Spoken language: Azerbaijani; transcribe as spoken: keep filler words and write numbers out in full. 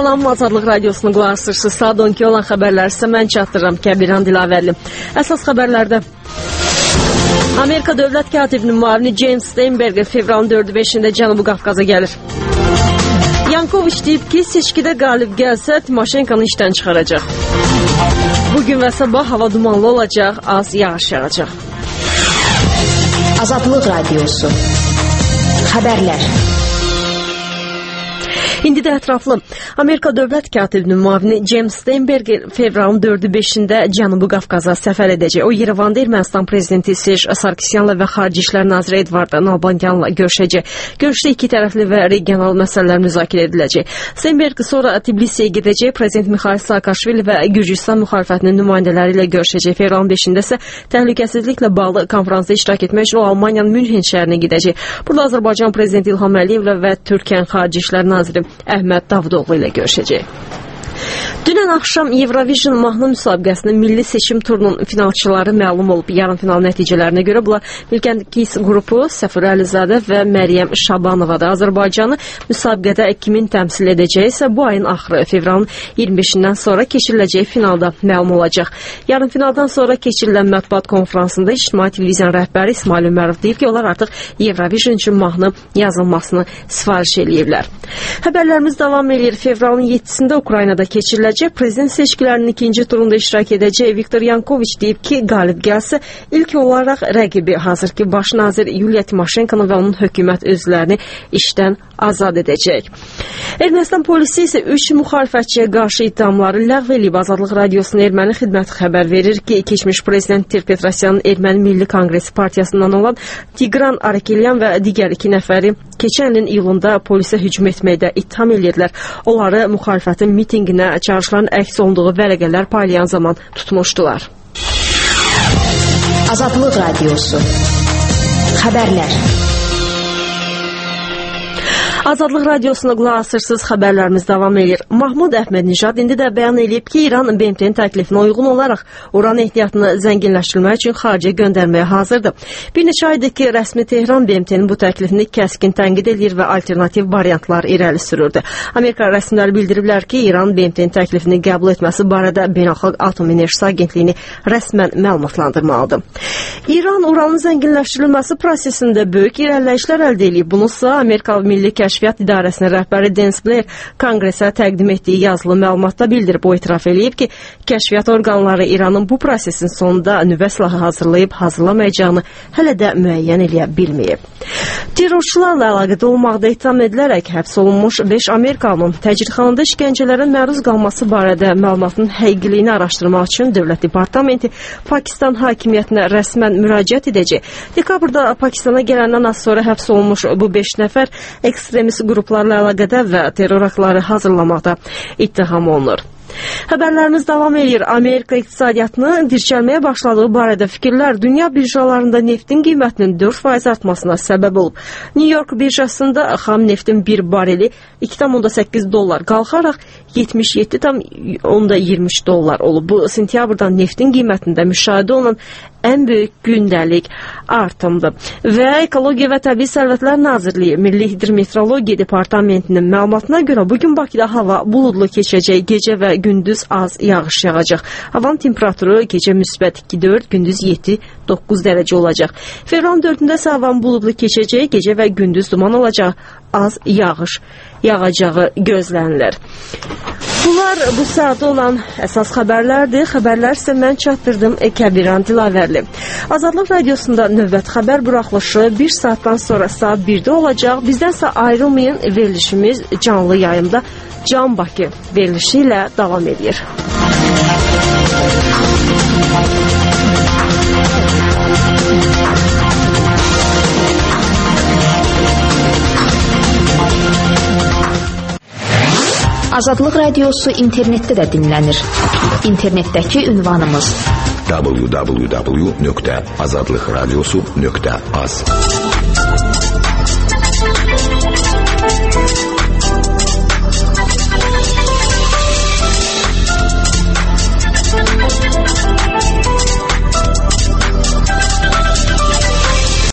Salam, Azadlıq Radiosunu qulaq asırsınız. Saat on iki olan xəbərlər sizə mən çatdırıram. Kəbiran Dilavərli. Əsas xəbərlərdə Amerika Dövlət Katibinin müavini James Steinberger fevralın dördü beşində Cənubi Qafqaza gəlir. Yankoviç deyib ki, seçkidə qalib gəlsə Timoşenkonun işdən çıxaracaq. Bugün və sabah hava dumanlı olacaq, az yağış yağacaq. Azadlıq Radiosu Xəbərlər. İndi də ətraflı. Amerika Dövlət Katibinin müavini James Steinberger fevralın dördü beşində Cənubi Qafqaza səfər edəcək. O, Yerevanda Ermənistan prezidenti Serj Sarkisyanla və Xarici İşlər naziri Edvard Nalbanyanla görüşəcək. Görüşdə iki tərəfli və regional məsələlər müzakirə ediləcək. Steinberger sonra Tbilisiyə gedəcək, prezident Mixail Saakashvili və Gürcüstan müxalifətinin nümayəndələri ilə görüşəcək. Fevralın beşində isə təhlükəsizliklə bağlı konferansda iştirak etmək üçün o Almaniyanın Münhen şəhərinə gedəcək. Burada Azərbaycan prezidenti İlham Əliyevlə və Türkiyənin Xarici İşlər naziri Əhməd Davutoğlu ilə görüşəcək. Dünən axşam Eurovision mahnı müsabiqəsinin milli seçim turunun finalçıları məlum olub. Yarımfinal nəticələrinə görə bunlar Bilkənd Kiss qrupu, Səfir Əlizadə və Məryəm Şabanovadır. Azərbaycanı müsabiqədə kimin təmsil edəcəyi isə bu ayın axırı fevralın iyirmi beşindən sonra keçiriləcək finalda məlum olacaq. Yarımfinaldan sonra keçirilən mətbuat konferansında İctimai Televiziyanın rəhbəri İsmail Ömərov deyib ki, onlar artıq Eurovision üçün mahnı yazılmasını sifariş eləyirlər. Həbərlərimiz davam edir. Fevralın yeddisində Ukraynada keçiriləcək prezident seçkilərinin ikinci turunda iştirak edəcək Viktor Yankoviç deyib ki, qalib gəlsə ilk olaraq rəqibi hazırki baş nazir Yuliya Timoşenkonu və onun hökumət üzvlərini işdən azad edəcək. Ermənistan polisi isə üç müxalifətçiyə qarşı iddiamları ləğv edib. Azadlıq Radiosunun erməni xidməti xəbər verir ki, keçmiş prezident Petrosyanın Erməni Milli Konqresi partiyasından olan Tigran Arakilyan və digər iki nəfəri keçən ilin iyulunda polisə hücum etməkdə ittiham edirlər. Onları müxalifətin mitinqinə çağırışların əks olunduğu vərəqələr paylayan zaman tutmuşdular. Azadlıq Radiosu Xəbərlər. Azadlıq Radiosuna qulaq asırsınız, xəbərlərimiz davam edir. Mahmud Əhmədnijad indi də bəyan edib ki, İran B M T-nin təklifinə uyğun olaraq uran ehtiyatını zənginləşdirmək üçün xaricə göndərməyə hazırdır. Bir neçə aydır ki, rəsmi Tehran B M T-nin bu təklifini kəskin tənqid edir və alternativ variantlar irəli sürürdü. Amerika rəsmiləri bildiriblər ki, İran B M T-nin təklifini qəbul etməsi barədə Beynəlxalq Atom Enerjisi Agentliyini rəsmən məlumatlandırmalıdır. İran uranın zənginləşdirilməsi prosesində böyük irəliləyişlər əldə edib. Bununsa Amerika Milli Kəşfiyyat İdarəsinin rəhbəri Dennis Blair Konqresə təqdim etdiyi yazılı məlumatda bildirib. O etiraf edib ki, kəşfiyyat orqanları İranın bu prosesin sonunda nüvə silahı hazırlayıb hazırlamayacağını hələ də müəyyən eləyə bilməyib. Terrorçularla əlaqədə olmaqda ittiham edilərək həbs olunmuş beş Amerikalının təcridxanada işgəncələrin məruz qalması barədə məlumatın həqiqiliyini araşdırmaq üçün Dövlət Departamenti Pakistan hakimiyyətinə rəsmən müraciət edəcək. Dekabrda Pakistana gələndən az sonra həbs olunmuş bu beş nəfər ekstremist qruplarla əlaqədə və terror aktları hazırlamaqda ittiham olunur. Xəbərlərimiz davam edir. Amerika iqtisadiyyatının dirçəlməyə başladığı barədə fikirlər dünya birjalarında neftin qiymətinin dörd faiz artmasına səbəb olub. New York birjasında xam neftin bir bareli iki tam onda səkkiz dollar qalxaraq yetmiş yeddi tam onda iyirmi üç dollar olub. Bu sentyabrdan neftin qiymətində müşahidə olunan ən böyük gündəlik artımdır. Və Ekologiya və Təbii Sərvətlər Nazirliyi Milli Hidrometeorologiya Departamentinin məlumatına görə bugün Bakıda hava buludlu keçəcək, gecə və gündüz az yağış yağacaq. Havanın temperaturu gecə müsbət iki dörd, gündüz yeddi doqquz dərəcə olacaq. Fevralın dördündə isə havanın buludlu keçəcək, gecə və gündüz duman olacaq, az yağış yağacağı gözlənilir. Bunlar bu saatda olan əsas xəbərlərdir. Xəbərlər isə mən çatdırdım Kəbiran Dilavərli. Azadlıq Radiosunda növbət xəbər buraxılışı bir saatdan sonra saat birdə olacaq. Bizdənsə ayrılmayın, verilişimiz canlı yayımda Can Bakı verilişi ilə davam edir. Azadlıq Radiosu internetdə də dinlənir. İnternetdəki ünvanımız w w w nöqtə azadlıq radiosu nöqtə az.